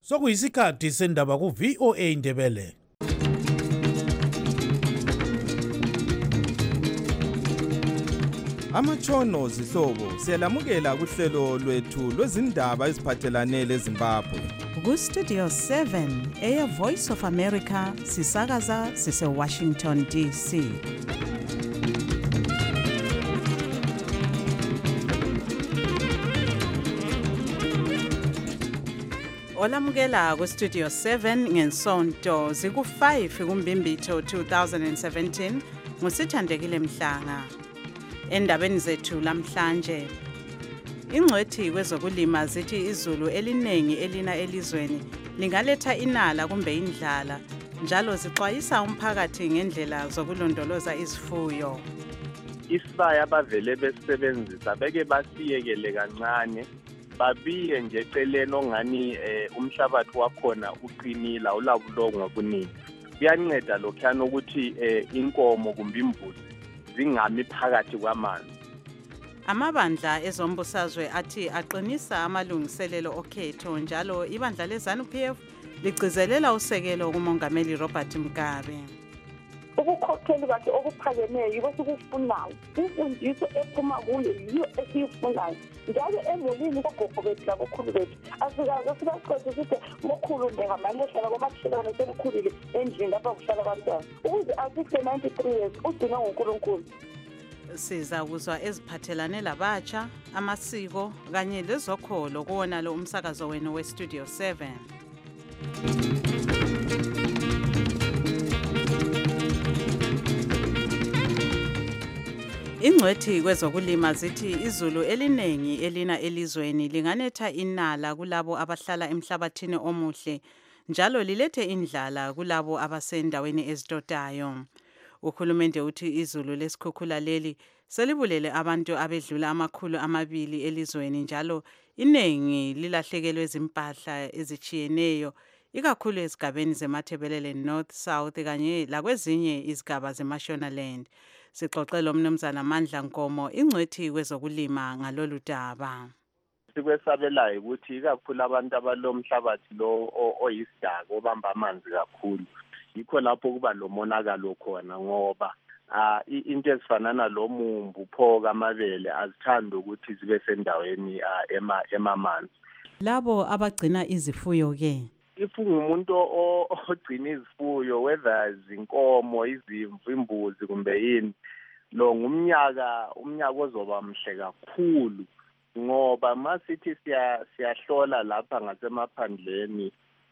Sokuyisikhathi sendaba ku VOA Indebele. Amatshono zihlobo siyalamukela kuhlelo lwethu lwezindaba eziphathelane leZimbabwe. Ku Studio 7 Air Voice of America sisakaza sise Washington DC. Olamukela ku Studio 7 ngensonto ziku5 kuMbimbitho 2017 ngusithandekile Mhlanga. Endabeni zethu lamhlanje ingcwethi kwezokulima zithi izulu elinengi elina elizweni lingaletha inala kumbe indlala njalo zixwayisa umphakathi ngendlela zokulondoloza izifuyo. Isibaya abavele besebenzisa beke basiyekele kancane babiye nje eceleni ongani umhlabathi wakhona uqinile awulabulongwe kuningi. Kuyanceda lokhana ukuthi inkomo kumbe imbuzi zingami phakathi kwamanzi. Amabandla ezombusazwe athi aqinisa amalungiselelo okhetho njalo ibandla leZANU-PF ligcizelela usekelo kumongameli Robert Mugabe. Ukukhokhela bakhe okuphakemeyo yiko sikufunayo. Imfundiso ephuma kuyo yiyo esiyifunayo. Njalo emulini kogogo bethu labokhulu bethu asikaze sibaqothe sithi mokhulu ndengamalehla kwamakhelwane semkhulile endlini lapha kuhlala abantwana. Ukuze asife 93 years udinga uNkulunkulu. Siza kuzwa eziphathelane labatsha, amasiko kanye lezokholo kuwona lo umsakazo wenu we Studio 7. Ingcwethi kwezokulima zithi izulu elinengi elina elizweni linganetha inala kulabo abahlala emhlabathini omuhle njalo lilethe indlala kulabo abasendaweni ezitotayo. Uhulumende uthi izulu lesikhukhula leli selibulele abantu abedlula 200 elizweni njalo inengi lilahlekelwe izimpahla ezichiyeneyo ikakhulu ezigabeni zeMathebelele North South kanye lakwezinye izigaba zeMashonaland. Sixoxela umnumzana Mandla Nkomo ingcwethi kwezokulima ngalolu daba. Sikwesabelayo ukuthi ikakhulu abantu abalomhlabathi lo oyisidaka obamba amanzi kakhulu. Yikho lapho kuba lomonakalo khona ngoba into ezifanana lomumbu phoka amabele azithanda ukuthi zibe sendaweni emamanzi. Labo abagcina izifuyo ke Ifunga umuntu ogcina izifuyo whether zinkomo, izimvu, imbuzi kumbe yini lo ngumnyaka ozoba mhle kakhulu ngoba masithi siyahlola lapha ngasemaphandleni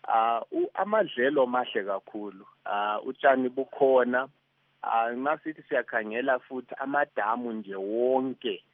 amadlelo mahle kakhulu utshani bukhona masithi siyakhangela futhi amadamu nje wonke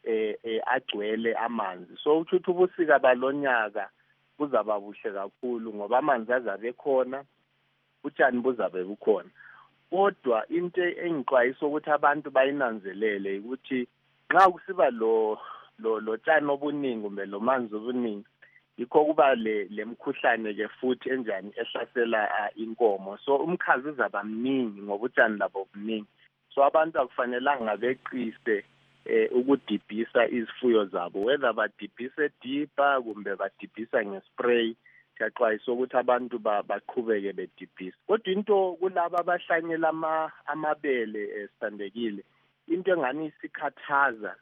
agcwele amanzi so ukuthi ubusika balonyaka buzaba buhle kakhulu ngoba amanzi azabe khona utshani buzabe bukhona. Kodwa into engixwayisa ukuthi abantu bayinanzelele ukuthi nxa kusiba lo tshani obuningi kumbe lo manzi obuningi yikho kuba lemkhuhlane ke futhi enjani ehlasela inkomo so umkhazi uzaba mningi ngoba utshani labo buningi so abantu akufanelanga beqise ukudibhisa izifuyo zabo whether badibhise deeper kumbe badibhisa ngespray siyaxwayisa ukuthi abantu baqhubeke bedibhisa. Kodwa into kulabo abahlanyela amabele sithandekile into engani isikhathaza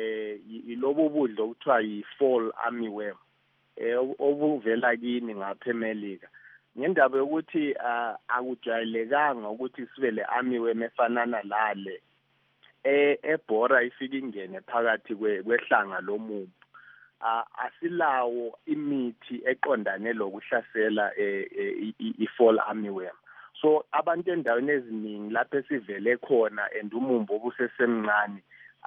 ilobo budlo okuthiwa yi-fall armyworm obuvela kini ngapha eMelika ngendaba yokuthi akujwayelekanga ukuthi sibe le armyworm efanana lale ebhora ifika ingene phakathi kwehlanga lomumbu. Asilawo imithi eqondane lokuhlasela i-fall armyworm. So abantu endaweni eziningi lapho esivele khona umumbu obusesemncane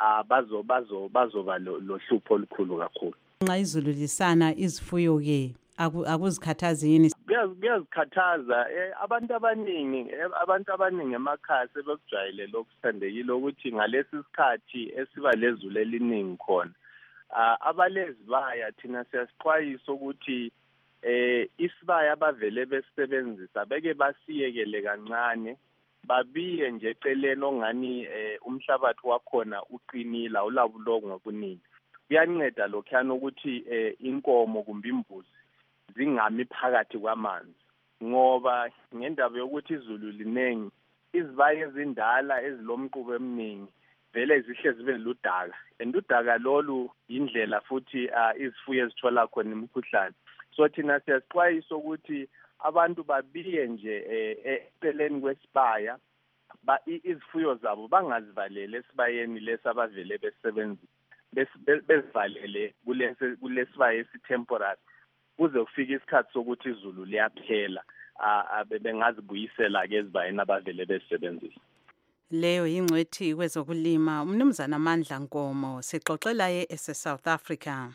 bazoba lohlupho olukhulu kakhulu. Nxa izulu lisana izifuyo ke akuzikhathazi yini? Kuyazikhathaza abantu abaningi emakhaya sebekujwayele lokusithandekile ukuthi ngalesi sikhathi esiba lezulu eliningi khona abalezibaya thina siyasixwayisa ukuthi isibaya abavele besebenzisa beke basiyekele kancane babiye nje eceleni ongani umhlabathi wakhona uqinile awulabulongwe kuningi. Kuyanceda lokhana ukuthi inkomo kumbe imbuzi zingami phakathi kwamanzi ngoba ngendaba yokuthi izulu linengi izibaye ezindala ezilomqubo eminingi vele zihle zibe ludaka and udaka lolu indlela futhi izifuyo ezithola khona imikhuhlane. So thina siyasixwayisa ukuthi abantu babiye nje eceleni kwesibaya izifuyo zabo bangazivalele esibayeni lesabavele besebenzisa besivalele kulesibaya esitemporary kuze kufike isikhathi sokuthi izulu liyaphela bengazibuyisela ke ezibayeni abavele besebenzisa. Leyo yingcwethi kwezokulima umnumzana Amandla Nkomo sixoxela South Africa.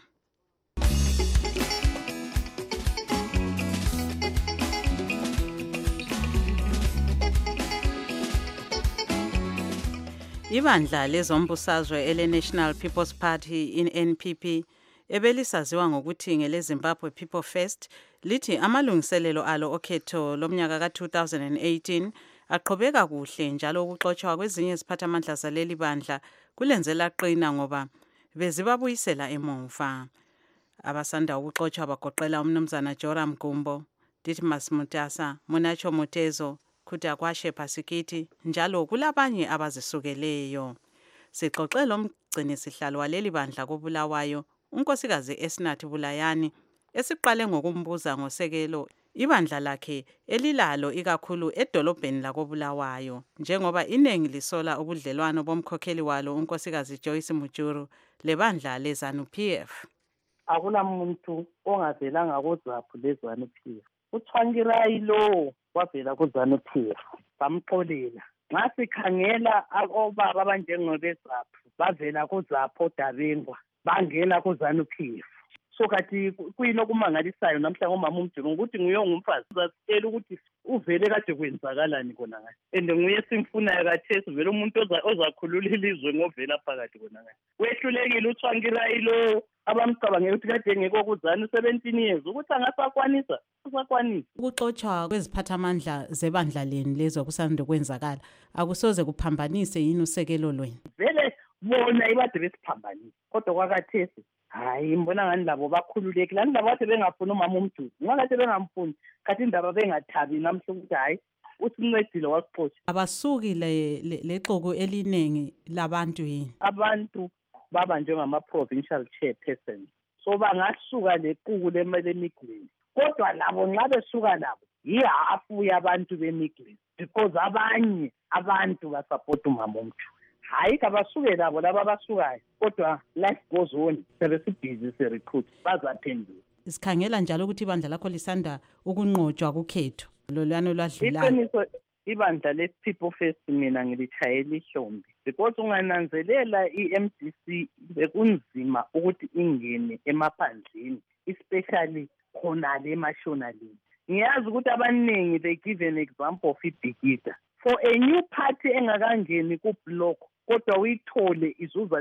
Ibandla lezombusazwe ele-National People's Party NPP ebelisaziwa ngokuthi ngele-Zimbabwe People First lithi amalungiselelo alo okhetho lomnyaka ka-2018 aqhubeka kuhle njalo ukuxotshwa kwezinye iziphathamandla zaleli bandla kulenzela qina ngoba bezibabuyisela emuva. Abasanda ukuxotshwa bagoqela umnumzana Joram Gumbo, Ditmas Mutasa, Munacho Mutezo, Kutakwashe Pasikiti njalo kulabanye abazisukeleyo. Sixoxela umgcini sihlalo waleli bandla koBulawayo unkosikazi Esnathi Bulayani esiqale ngokumbuza ngosekelo ibandla lakhe elilalo ikakhulu edolobheni lakoBulawayo njengoba iningi lisola ubudlelwano bomkhokheli walo unkosikazi Joyce Mujuru lebandla leZANU-PF. Akunamuntu ongavelanga koZAPHU leZANU-PF. uThwangirai lo wavela kuZANU-PF bamxolela. Nxa sikhangela obaba abanjengobeZAPHU bavela kuZAPHU oDabengwa bangena kuZANU-PF. So kathi kuyini okumangalisayo namhla ngomama uMjulu ukuthi nguye ngumfazi uzasitshela ukuthi uvele kade kwenzakalani khona ngathi and nguye simfunayo kathesi vele umuntu ozakhulula ilizwe ngovela phakathi khona ngathi wehlulekile uThwangirai lo abamcabangela ukuthi kade ngekho kuZANU 17 years ukuthi angasakwanisa usakwanisa. Ukuxotshwa kweziphathamandla zebandla leni lezo kusanda kwenzakala akusoze kuphambanise yini usekelo lweni? Vele bona ibade besiphambanisa kodwa kwakathesi hayi mbona ngani labo bakhululekile lani labo bathi bengafuni umama uMjulu ngoba kade bengamfuni kathi indaba bengathabi namhla ukuthi hayi usincedile wasixotsha. Abasuki lexoko elinengi labantu yini? Abantu baba njengama-provincial chairperson so bangasuka lequku lemigwini kodwa labo nxa besuka labo yihafu yabantu bemigwini because abanye abantu basapota umama uMjulu. Hayi kabasuke labo laba abasukayo kodwa life goes on sebesibhizi se-recruit bazaphendula. Sikhangela njalo ukuthi ibandla lakho lisanda ukunqotshwa kukhetho lolwano lwadlulayo. Iqiniso ibandla le-People First mina ngilitshayela ihlombe because ungananzelela i-MDC bekunzima ukuthi ingene emaphandleni especially khonale emashonalini. Ngiyazi ukuthi abaningi they give an example of iBhikida for a new party engakangeni ku-block kodwa uyithole izuza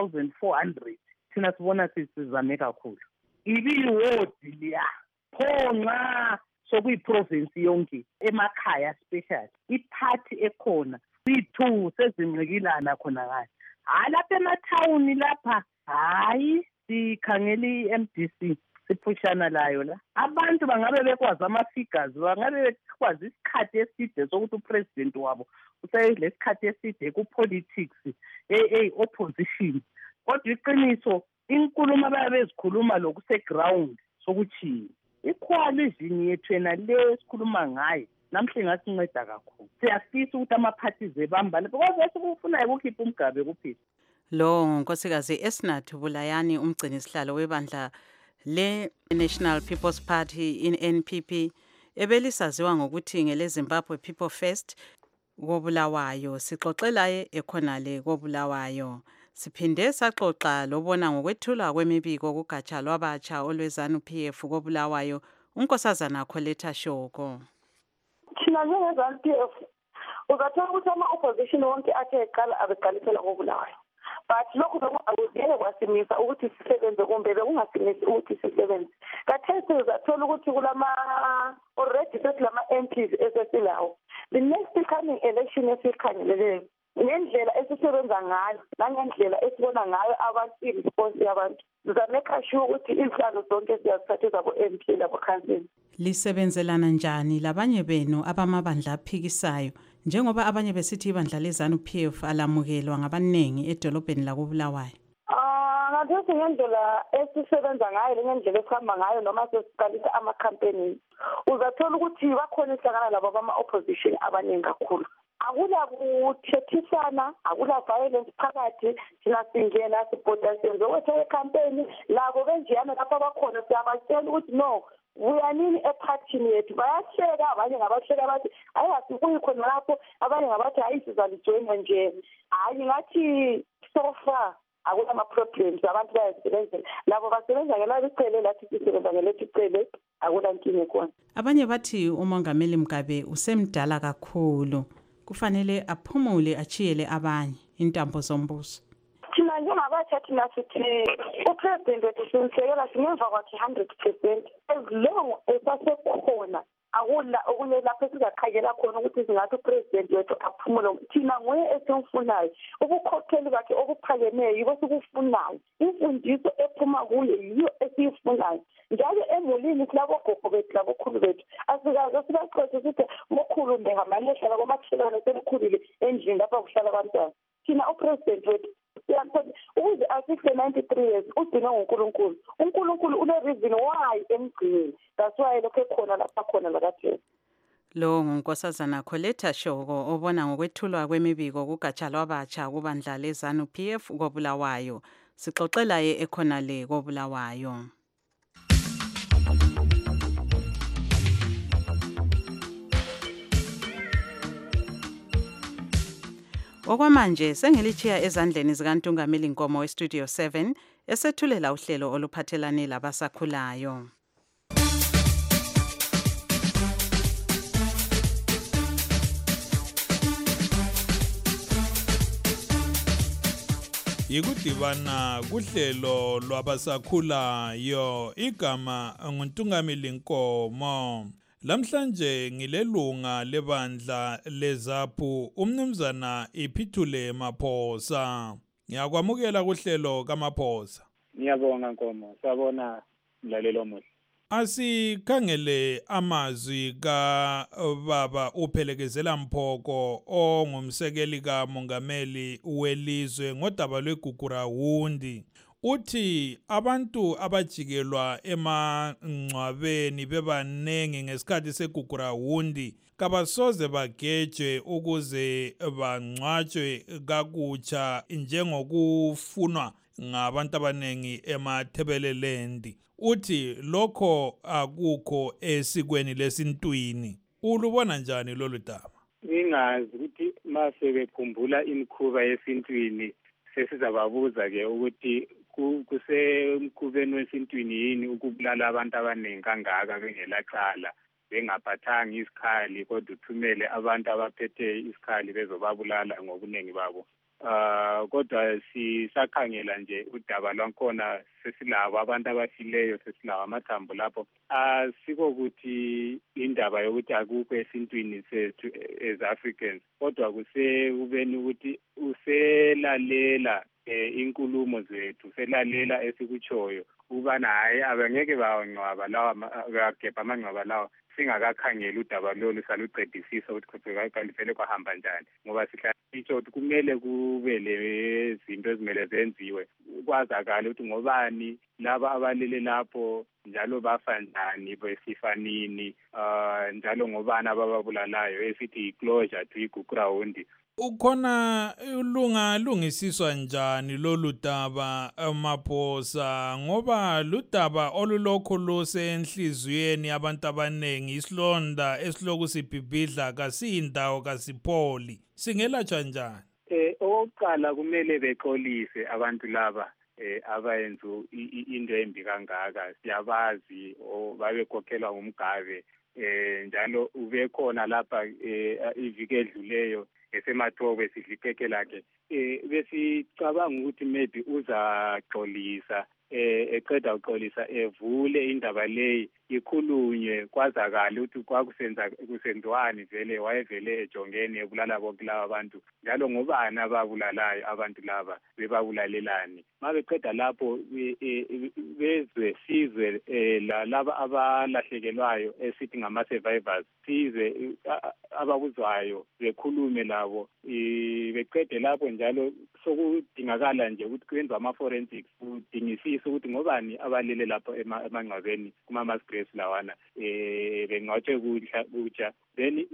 2,400 thina sibona sizame kakhulu. Ibiyiwodi liya phonxa sokuyiprovince yonke emakhaya special iphathi ekhona kwithu sezinqikilana khona ngayo hayi lapha emathawuni lapha hayi sikhangela iMDC siphushana layo la abantu bangabe bekwazi ama-figures bangabe bekwazi isikhathi eside sokuthi upresident wabo useyilesikhathi eside ku-politics opposition kodwa iqiniso inkulumo abayabe bezikhuluma lokuseground sokutshiya icoalition yethu yena le esikhuluma ngayo namhle ingasinceda kakhulu siyafisa ukuthi ama-parties ebambane because esikufunayo ukukhipha umgabe kuphela. Lo nkosikazi Esnathi Bulayani umgcini sihlalo webandla le-National People's Party NPP ebelisaziwa ngokuthi ngele-Zimbabwe People First koBulawayo sixoxela ekhonale koBulawayo. Siphinde saxoxa lobona ngokwethula kwemibiko kugatsha lwabatsha olweZANU-PF koBulawayo unkosazana Coletta Shoko. Thina njengeZANU-PF uzathola ukuthi ama-opposition wonke athe eqala abeqalisela koBulawayo but lokhu akuzele kwasimisa ukuthi sisebenze kumbe bekungasimisi ukuthi sisebenze. Kathesi uzathola ukuthi already sesilama-MPs esesilawo. The next coming election esikhangeleleyo ngendlela esisebenza ngayo nangendlela esibona ngayo abantu i-response yabantu sizameka sure ukuthi izinhlalo zonke siyazithatha zabo-MP labo-council. Lisebenzelana njani labanye benu abamabandla aphikisayo njengoba abanye besithi ibandla leZANU-PF alamukelwa ngabaningi edolobheni lakoBulawayo? Ngathi ngendlela esisebenza ngayo ngendlela esihamba ngayo noma sesiqalisa ama-campaigns uzathola ukuthi bakhona isihlangana labo bama-opposition abaningi kakhulu. Akula kuthethisana, akula violence phakathi, thina singena sibhoda senze wethe campaign labo benjiyana lapha bakhona siyabatshela ukuthi no uyanini ephathini yethu bayahleka abanye ngabahleka bathi hayi asikuyi khona lapho abanye ngabathi hayi sizalijoyina nje hayi ngathi so far akula ama-problems abantu bayasebenzela labo basebenza ngelabo icele lathi sisebenza ngelethu icele akula nkinga khona. Abanye bathi uMongameli Mugabe usemdala kakhulu kufanele aphumule achiyele abanye intambo zombuso. Thina njengabatsha thina sithi upresident wethu simsekela singemva kwakhe 100% as long esasekhona akula okunye lapho sizakhangela khona ukuthi singathi upresident wethu aphumule. Thina nguye esimfunayo ubukhokheli bakhe obuphakemeyo yibo sikufunayo imfundiso ephuma kuye yiyo esiyifunayo njalo emulini silabogogo bethu labokhulu bethu asikaze sibaqothe sithi mokhulu ndehamalehle lakomakhelwane selikhulile endlini lapha kuhlala abantwana. Thina upresident wethu ukuze afikile 93 years udinga nguNkulunkulu. uNkulunkulu une-reason why emgcinile. That's why lokho ekhona lapha khona lakathina. Lo nguNkosazana Coletta Shoko obona ngokwethulwa kwemibiko kugatsha lwabatsha kubandla leZANU-PF koBulawayo. Sixoxela ye ekhona le koBulawayo. Okwamanje sengilichiya ezandleni zikaNtungameli Nkomo weStudio 7 esethulela uhlelo oluphathelane labasakhulayo. Yikudibana kuhlelo lwabasakhulayo igama nguNtungameli Nkomo. Lamhlanje ngilelunga lebandla leZAPU umnumzana Iphithule Maphosa. Ngiyakwamukela kuhlelo kaMaphosa. Ngiyabonga Nkomo, sabona mlalelo omuhle. Asikhangele amazwi kaBaba uPhelekezela Mphoko ongumsekeli kaMongameli welizwe ngodaba lweGugurawundi. Uthi abantu abajikelwa emangcwabeni bebanengi ngesikhathi segugurawundi kabasoze bageje ukuze bangcwatshwe kakutsha njengokufunwa ngabantu abanengi emathebelelendi. Uthi lokho akukho esikweni lesintwini. Ulubona njani lolu daba? Ngingazi ukuthi mase bekhumbula imikhuba yesintwini sesizababuza ke ukuthi kusemkhubeni wesintwini yini ukubulala abantu abaningi kangaka bengelacala bengaphathanga isikhali kodwa uthumele abantu abaphethe isikhali bezobabulala ngobuningi babo. Kodwa sisakhangela nje udaba lwakhona sesilabo abantu abafileyo sesilabo amathambo lapho asiko ukuthi indaba yokuthi akukho esintwini sethu as Africans kodwa kusekubeni ukuthi uselalela inkulumo zethu selalela esikuchoyo ubana hayi abangeke bangcwaba lawa bagebha amangcwaba lawa singakakhangela udaba lolu saluqedisisa ukuthi kalivele kwahamba njani ngoba sihlatsho ukuthi kumele kube lezinto ezimele zenziwe kwazakala ukuthi ngobani laba abalele lapho njalo bafa njani besifanini njalo ngobani abababulalayo esithi closure to igugurawundi. Ukhona lungisiswa njani lolu daba Maphosa ngoba ludaba olulokho lusenhliziyweni abantu abanengi isilonda esiloku sibhibhidla kasiyindawo kasipholi singelatshwa njani? Okokuqala kumele bexolise abantu laba abayenza into embi kangaka siyabazi babekhokhelwa ngumgabe njalo ubekhona lapha iviki edluleyo esemathobe sidla ipheke lakhe besicabanga ukuthi maybe uzaxolisa eqeda uxolisa evule indaba leyi ikhulunywe kwazakala ukuthi kusenziwani vele wayevele ejongene ebulala bonke laba abantu njalo ngobani ababulalayo abantu laba bebabulalelani mabeqeda lapho bezwe sizwe laba abalahlekelwayo esithi ngama-survivors sizwe abakuzwayo bekhulume labo beqede lapho njalo sokudingakala nje ukuthi kwenziwe ama-forensics kudingisise ukuthi ngobani abalele lapho emangcwabeni kuma-mass graves lawana bengcwatshwe kutsha then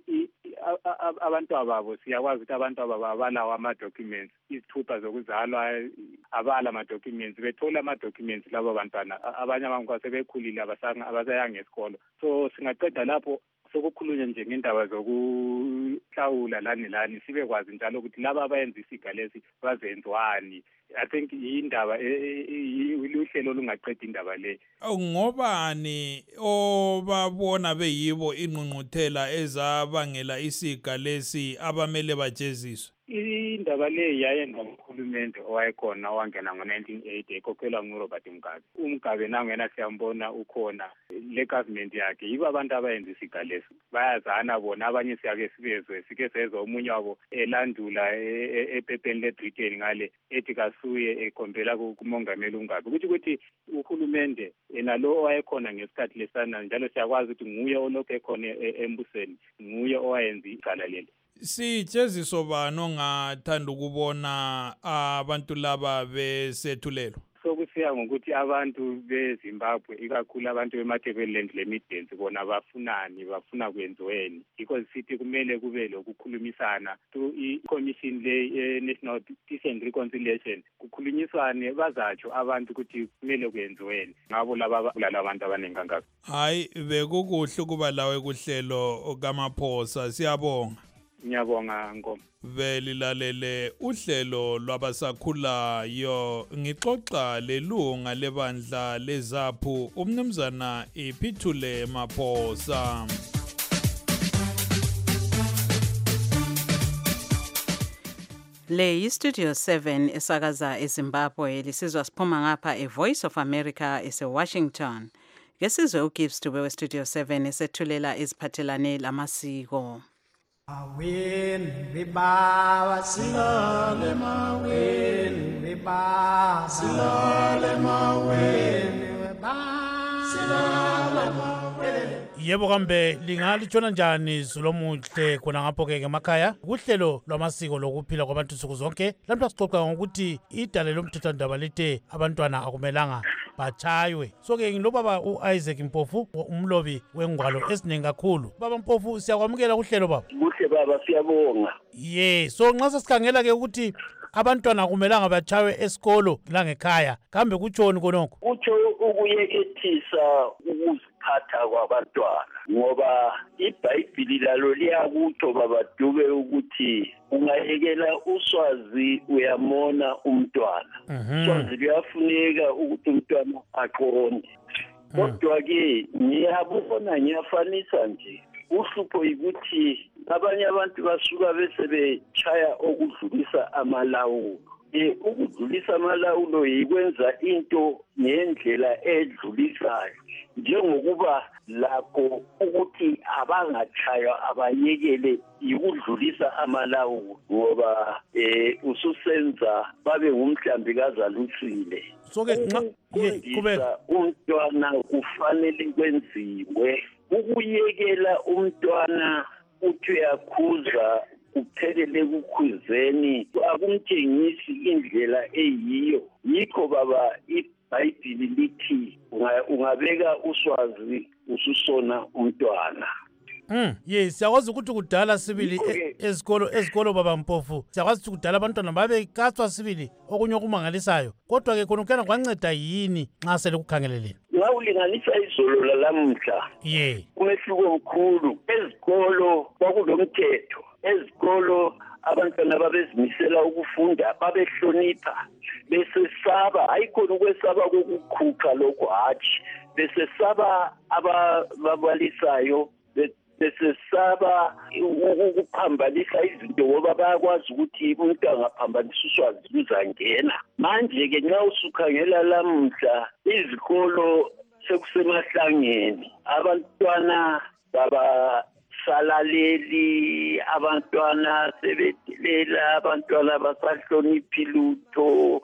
abantu ababo siyakwazi ukuthi abantu ababo abalawo ama-documents izithupha zokuzalwa abala ama-documents bethola ama-documents labo bantwana abanye abantu sebekhulile abasayanga esikolo so singaqeda lapho sokukhulunywa nje ngendaba zokuhlawula lani sibe kwazi njalo ukuthi laba abayenza isiga lesi bazenziwani. I think indaba uhlelo olungaqeda indaba le. Ngobani obabona beyibo ingqungquthela ezabangela isiga lesi abamele bajeziswe? Indaba le yayenza nguhulumende owayekhona owangena ngo-1980 ekhokhelwa nguRobert Mugabe. uMugabe nangena siyambona ukhona le government yakhe yibo abantu abayenza isiga lesi bayazana bona abanye siyake sike sezwe omunye wabo elandula ephepheni leBritain ngale ethi kasuye ekhombela kumongameli uMugabe ukuthi uhulumende nalo owayekhona ngesikhathi lesana njalo siyakwazi ukuthi nguye olokhu ekhona embusweni nguye owayenza icala leli. Sijeziso bani ongathanda ukubona abantu laba besethulelwa? Sokusiya ngokuthi abantu beZimbabwe ikakhulu abantu bemaTebeleland leMidlands bona bafuna kwenziweni because sithi kumele kube lokukhulumisana i-commission le National Peace and Reconciliation kukhulunyiswane bazatsho abantu ukuthi kumele kwenziweni ngabo laba abulala abantu abaningi kangaka. Hayi bekukuhle ukuba lawe kuhlelo kaMaphosa siyabonga. Ngiyabonga Nkomo. Velilalele uhlelo lwabasakhulayo ngixoxa lelunga lebandla leZAPHU umnumzana Iphithule Maphosa. Le yiStudio 7 esakaza eZimbabwe lisizwa siphuma ngapha eVoice of America eseWashington. Ngesizwe uGibbs Dube weStudio 7 esethulela iziphathelane lamasiko. Awen riba silale mawen riba silale mawen riba silale mawen. Yebo kambe lingalijona njani Zolomuhle khona ngapho ke emakhaya kuhlelo lwamasiko lokuphila kwabantu nsuku zonke lapho sixoxa ngokuthi idale lomthethwandaba lithe abantwana akumelanga bachaywe. So ke ngilobaba uIsaac Mpofu umlobi wengwalo esiningi kakhulu. Baba Mpofu siyakwamukela kuhlelo baba. Kuhle baba siyabonga. So nxa sesikhangela ke ukuthi abantwana akumelanga bachaywe esikolo la ngekhaya kambe kutshoni konoko? Kutsho ukuyekethisa ukuziphatha kwabantwana ngoba iBhayibhili lalo liyakutsho baba Dube ukuthi ungayekela uswazi uyamona umntwana. Uswazi luyafuneka ukuthi umntwana aqonde. Kodwa ke ngiyafanisa nje uhlupho yikuthi abanye abantu basuka bese bechaya okudlulisa amalawulo. Ukudlulisa amalawulo yikwenza into ngendlela edlulisayo njengokuba lakho ukuthi abangachaywa abayekele ikudlulisa amalawulo ngoba ususenza babe ngumhlambi kazalutsile. So ke kubeka umntwana kufanele kwenziwe ukuyekela umntwana uthi uyakhuza kuphelele kukhuzeni akumtshengisi indlela eyiyo. Yikho baba iBhayibhili lithi ungabeka uswazi ususona umntwana. Yes, siyakwazi ukuthi kudala sibili ezikolo baba Mpofu. Siyakwazi ukuthi kudala abantwana babekathwa sibili okunye okumangalisayo. Kodwa ke khona kuyana kwanceda yini nxa sele kukhangeleleni? Ngawulinganisa izolo lalamhla. Umehluko omkhulu ezikolo kwakulomthetho. Ezikolo abantwana babezimisela ukufunda babehlonipha besesaba ayikhona ukwesaba kokukhupha lokho hatshi besesaba ababalisayo besesaba ukuphambanisa izinto ngoba bayakwazi ukuthi umuntu angaphambanisa uswazi luzangena. Manje-ke nxa usukhangela lamuhla izikolo sekusemahlangeni, abantwana babasalaleli, abantwana sebedelela, abantwana basahloniphi lutho.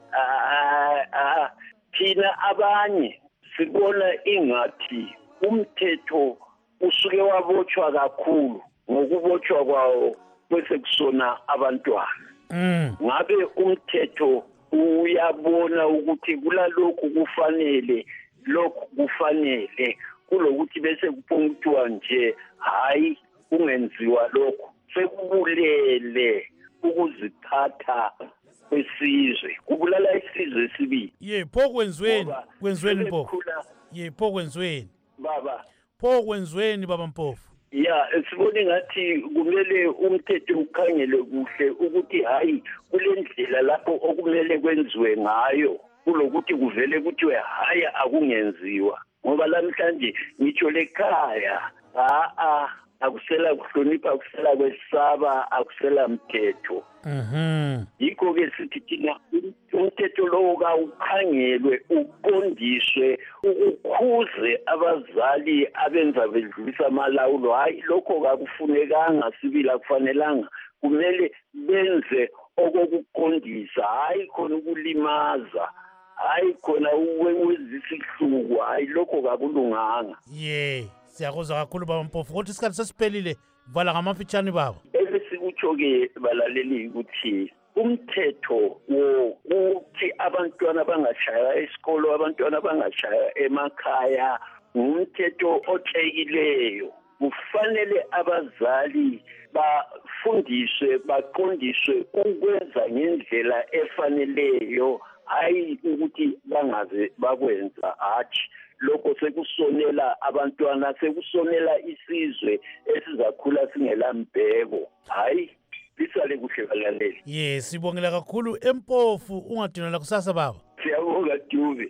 Thina abanye sibona ingathi umthetho usuke wabotshwa kakhulu ngokubotshwa kwawo bese kusona abantwana. Ngabe umthetho uyabona ukuthi kulalokhu kufanele, lokhu kufanele, kulokuthi bese kuphunguthiwa nje hayi kungenziwa lokhu. Sekubulele ukuziphatha kwesizwe, kubulala isizwe sibili. Pho kwenziweni Mpofu? Pho kwenziweni baba? Pho kwenziweni baba Mpofu? Sibone ngathi kumele umthetho ukhangele kuhle ukuthi hayi kule ndlela lapho okumele kwenziwe ngayo kulokuthi kuvele kuthiwe hayi akungenziwa. Ngoba namhlanje ngitsho lekhaya akusela kuhlonipha, akusela kwesaba, akusela mthetho. Yikho-ke sithi thina umthetho lowo kawukhangelwe, uqondiswe, ukhuze abazali abenza bedlulisa amalawulo. Hayi lokho kakufunekanga, sibili akufanelanga, kumele benze okokuqondisa, hayi khona ukulimaza, hayi khona ukwenzisa ihluku, hayi lokho kakulunganga. Siyakuzwa kakhulu baba Mpofu, kodwa isikhathi sesiphelile, vala ngamafitshane baba. Ebesikutsho-ke balaleli ukuthi umthetho wokuthi abantwana bangashaya esikolo, abantwana bangashaya emakhaya, ngumthetho othekileyo. Kufanele abazali bafundiswe, baqondiswe ukwenza ngendlela efaneleyo, hayi ukuthi bangaze bakwenza hatshi. Lokho sekusonela abantwana, sekusonela isizwe esizakhula singelambheko. Hayi lisale kuhle balaleli. Sibongela kakhulu eMpofu, ungadinela kusasa baba. Siyabonga Dube.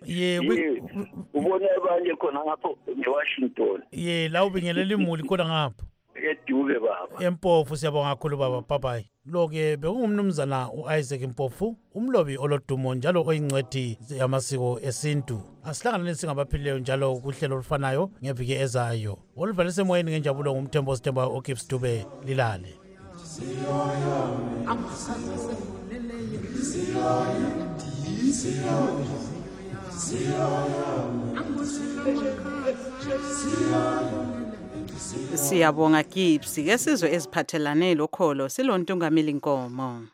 Ubona abanye khona ngapho eWashington. La ubingelela imuli khona ngapho. Edube baba. eMpofu siyabonga kakhulu baba. Bye. Lo-ke bekungumnumzana u-Isaac Mpofu, umlobi olodumo njalo oyingcwedi yamasiko esintu. Asihlanganeni singabaphilileyo njalo kuhlelo olufanayo ngeviki ezayo. Oluvalise emoyeni ngenjabulo ngumthembo Sithemba oKips Dube lilale. Siyabonga Gibbs, ke sizwe eziphathelane lokholo silontungameli Nkomo.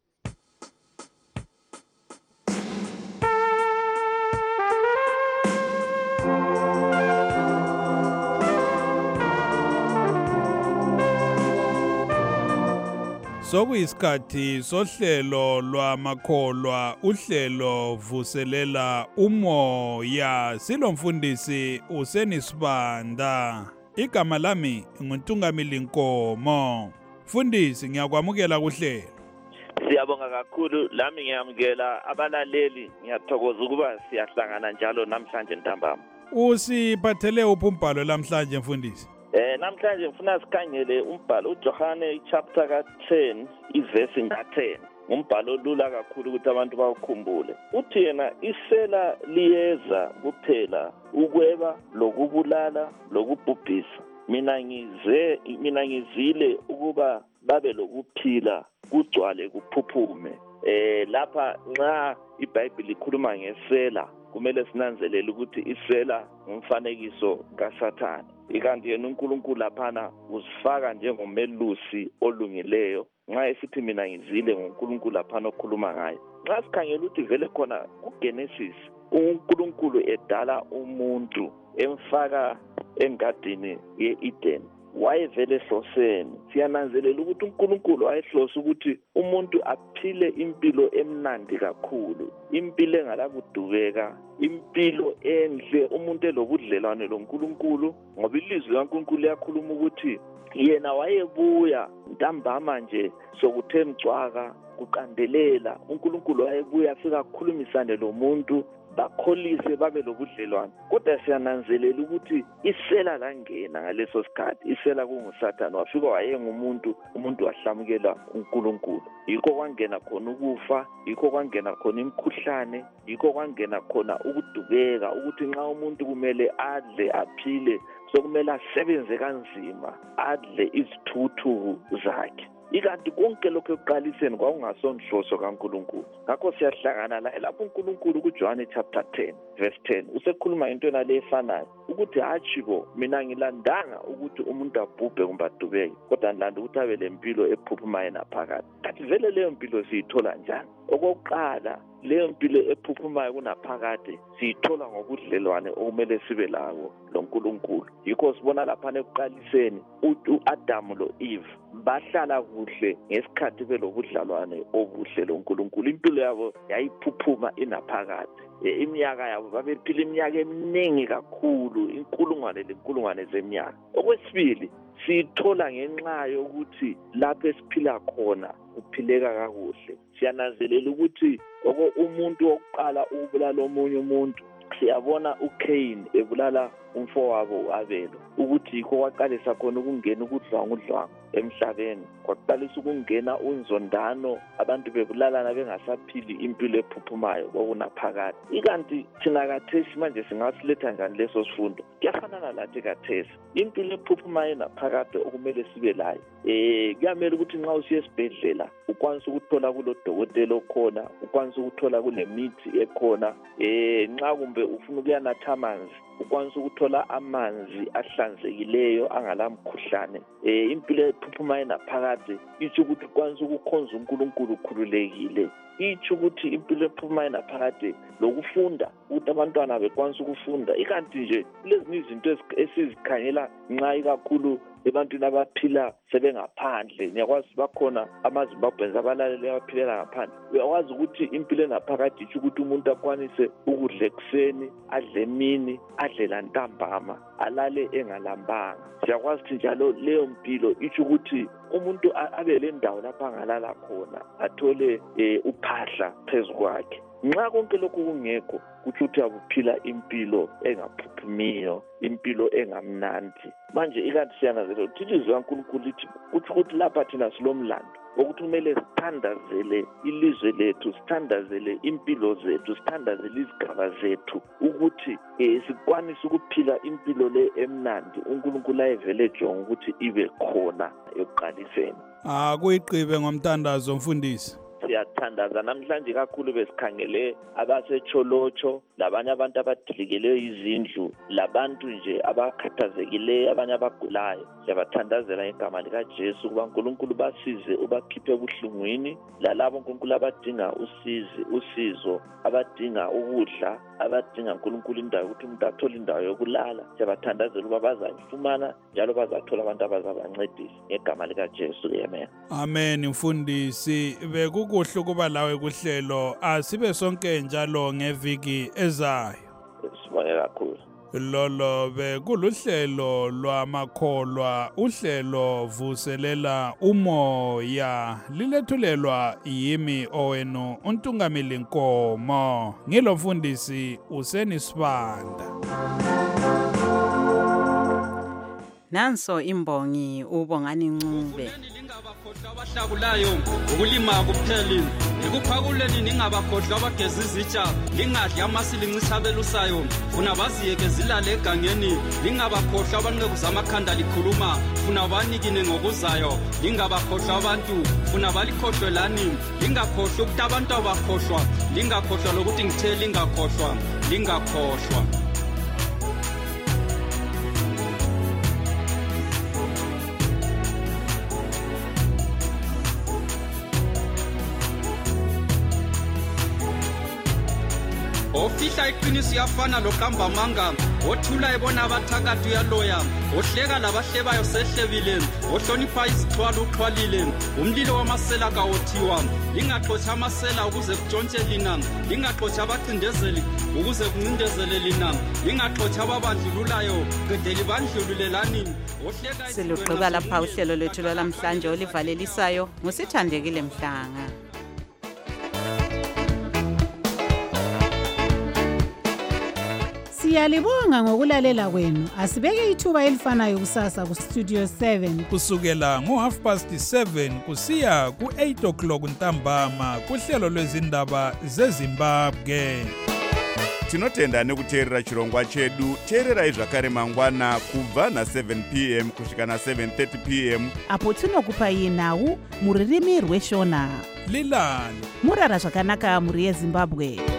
Sokuyisikhathi sohlelo lwamakholwa, uhlelo vuselela umoya. Silomfundisi uSenisibanda. Igama lami nguNtungameli Nkomo. Mfundisi, ngiyakwamukela kuhlelo. Siyabonga kakhulu, lami ngiyamukela abalaleli, ngiyathokoza ukuba siyahlangana njalo namhlanje ntambama. Usiphathele uphi umbhalo namhlanje mfundisi? Namhlanje ngifuna sikhangele umbhalo uJohane chapter ka-10 ivesi nga-10. Umbhalo lula kakhulu ukuthi abantu bawukhumbule. Uthi yena isela liyeza kuphela ukweba lokubulala lokubhubhisa. Mina ngizile ukuba babe lokuphila kugcwale kuphuphume. Lapha nxa iBhayibheli ikhuluma ngesela, kumele sinanzelele ukuthi isela ngumfanekiso kaSathane. Ikanti yena uNkulunkulu laphana usifaka njengomelusi olungileyo. Nxa esithi mina ngizile ngoNkulunkulu laphana okhuluma ngayo. Nxa sikhangela ukuthi vele khona kuGenesis uNkulunkulu edala umuntu emfaka engadini ye-Eden, wayevele ehloseni. Siyananzelela ukuthi uNkulunkulu wayehlose ukuthi umuntu aphile impilo emnandi kakhulu, impilo engalakudubeka, impilo enhle, umuntu elobudlelwane loNkulunkulu. Ngoba ilizwi kaNkulunkulu liyakhuluma ukuthi yena wayebuya ntambama nje sokuthe mcwaka kuqandelela. uNkulunkulu wayebuya afika ukukhulumisane lomuntu bakholise babe lobudlelwane. Kodwa siyananzelela ukuthi isela langena ngaleso sikhathi, isela kunguSathane, wafika wayengumuntu, umuntu wahlamukela uNkulunkulu. Yikho kwangena khona ukufa, yikho kwangena khona imikhuhlane, yikho kwangena khona ukudubeka, ukuthi nxa umuntu kumele adle aphile sokumele asebenze kanzima adle izithuthu zakhe. Ikanti konke lokho ekuqaliseni kwakungasonhloso kaNkulunkulu. Ngakho siyahlangana la lapho uNkulunkulu kuJohane chapter 10 verse 10 usekhuluma into nale efanayo ukuthi hachibo mina ngilandanga ukuthi umuntu abhubhe kumbe adubeke, kodwa ngilanda ukuthi abe lempilo ephuphumayo naphakade. Kanti vele leyo mpilo siyithola njani? Okokuqala, leyo mpilo ephuphumayo kunaphakade siyithola ngobudlelwane okumele sibe lawo loNkulunkulu. Yikho sibona lapha ekuqaliseni uAdam loEve bahlala kuhle ngesikhathi belobudlelwane obuhle loNkulunkulu. Impilo yabo yayiphuphuma inaphakade. Iminyaka yabo babephila iminyaka eminingi kakhulu, inkulungwane zeminyaka. Okwesibili, sithola ngenxa yokuthi lapho esiphila khona kuphileka kakuhle. Siyananzelela ukuthi umuntu wokuqala ubulala omunye umuntu, siyabona uCain ebulala umfowabo uAbel, ukuthi yikho kwaqalisa khona ukungena ukudlwangudlwangu emhlabeni, kwaqalisa ukungena unzondano, abantu bebulalana bengasaphili impilo ephuphumayo okunaphakade. Ikanti thina kathesi manje singasiletha njani leso sifundo? Kuyafanana lathi kathesi, impilo ephuphumayo enaphakade okumele sibe layo. Kuyamela ukuthi nxa usiya esibhedlela ukwanise ukuthola kulodokotela okhona, ukwanise ukuthola kulemithi ekhona. Nxa kumbe ufuna ukuyanatha amanzi ukwanise ukuthola amanzi ahlanzekileyo angalamkhuhlane. Impilo ephuphumayo enaphakade itsho ukuthi ukwanise ukukhonza uNkulunkulu ukhululekile. Itsho ukuthi impilo ephuphumayo enaphakade lokufunda, ukuthi abantwana bekwanise ukufunda. Ikanti nje lezinye izinto esizikhangela nxa ikakhulu ebantwini abaphila sebengaphandle. Niyakwazi bakhona amaZimbabweans abalalele abaphilela ngaphandle. Uyakwazi ukuthi impilo enaphakade itsho ukuthi umuntu akwanise ukudla ekuseni, adle emini, adle lantambama, alale engalambanga. Siyakwazi ukuthi njalo leyo mpilo itsho ukuthi umuntu abe le ndawo lapha angalala khona, athole uphahla phezu kwakhe. Nxa konke lokhu kungekho, kuthi ukuthi abuphila impilo engaphuphumiyo, impilo engamnandi. Manje ikanti siyananzelela ukuthi ilizwi kaNkulunkulu lithi ukuthi lapha thina silomlando ukuthi kumele sithandazele ilizwe lethu, sithandazele impilo zethu, sithandazele izigaba zethu, ukuthi sikwanise ukuphila impilo le emnandi uNkulunkulu ayevele ejonga ukuthi ibe khona ekuqaliseni. Kuyiqibe ngomthandazo mfundisi. Siyathandaza namhlanje kakhulu besikhangele abasecholotsho, labanye abantu abadilikeleyo izindlu, labantu nje abakhathazekileyo, abanye abagulayo. Siyabathandazela igama likaJesu ukuba uNkulunkulu basize ubakhiphe ebuhlungwini, lalabo uNkulunkulu abadinga usizo, abadinga ukudla, abadinga uNkulunkulu indawo ukuthi umuntu athole indawo yokulala. Siyabathandazela ukuba bazayifumana njalo bazathola abantu abazabancedisa ngegama likaJesu. Amen. Amen. Mfundisi, kuhle ukuba lawe kuhlelo, asibe sonke njalo ngeviki ezayo. Sibonge kakhulu. Lolo bekuluhlelo lwamakholwa, uhlelo vuselela umoya, lilethulelwa yimi owenu uNtungamili Nkomo, ngilo mfundisi Useni Sibanda. Nanso imbongi uBongani Ncube. Abahlakulayo ukulima kuphela, ikuphakuleni ningabakhohlwa abageza izitsha, lingadli amasilinci abelusayo, funa baziyeke zilale egangeni, lingabakhohlwa abanqeku zamakhanda likhuluma, funa banikine ngokuzayo, lingabakhohlwa abantu, funa balikhohlwe lani, lingakhohlwa ukuthi abantu abakhohlwa, lingakhohlwa lokuthi ngithe lingakhohlwa, lingakhohlwa. Ofihla iqiniso yafana loqamba manga, othula ebona abathakathi uyaloya, ohleka labahlebayo sehlebile, ohlonipha izixhwalo uxhwalile, umlilo wamasela kawothiwa, lingaxotsha amasela ukuze kutshontshe lina, lingaxotsha abacindezeli ukuze kuncindezele lina, lingaxotsha ababandlululayo qede libandlululelani. Siluqhuba lapha uhlelo lwethu lwalamhlanje olivalelisayo ngusithandekile Mhlanga. Siyalibonga ngokulalela kwenu. Asibeke ithuba elifanayo kusasa ku Studio 7 kusukela ngo7:30 kusiya ku8 o'clock ntambama kuhlelo lwezindaba zeZimbabwe. Tinotenda nekuteerera chirongwa chedu. Teererai zvakare mangwana kubva na7 p.m. kusvika na7:30 p.m. apo tinokupai nhau muririmi rweshona. Lilani murara zvakanaka muri yeZimbabwe.